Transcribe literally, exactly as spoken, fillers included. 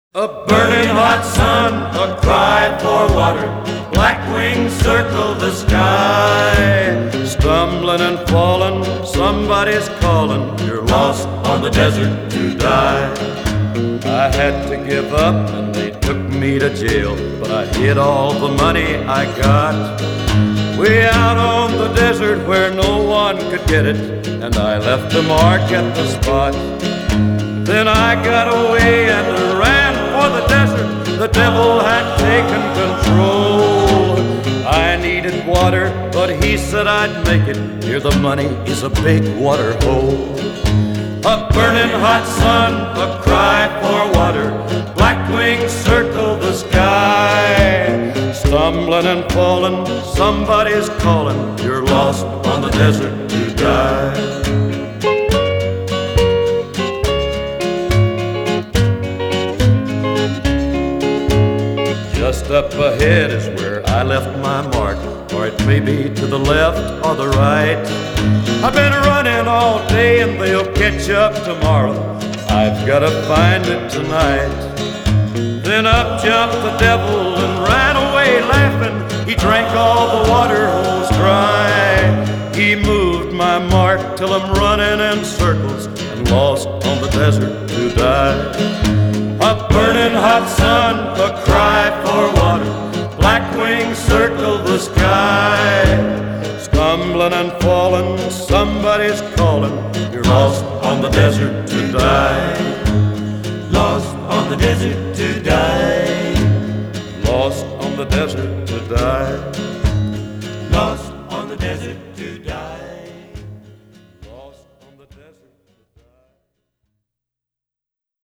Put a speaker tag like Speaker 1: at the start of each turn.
Speaker 1: A burning hot sun, a cry for water, black wings circle the sky. Stumbling and falling, somebody's calling, you're lost on the desert to die. I had to give up and they took me to jail, but I hid all the money I got. Way out on the desert where no one could get it, and I left a mark at the spot. Then I got away and ran for the desert. The devil had taken control. I needed water, but he said I'd make it. Here the money is a big water hole. A burning hot sun, a cry for water, black wings circle the sky. Stumbling and falling, somebody's calling, you're lost on the desert to die. Just up ahead is where I left my mark, or it may be to the left or the right. I've been running all day and they'll catch up tomorrow. I've got to find it tonight. Then up jumped the devil and ran away laughing. He drank all the water holes dry. He moved my mark till I'm running in circles and lost on the desert to die. A burning hot sun, a cry for water, black wings circle the sky. Stumbling and falling, somebody's calling, you're lost on the desert to die. Lost on the desert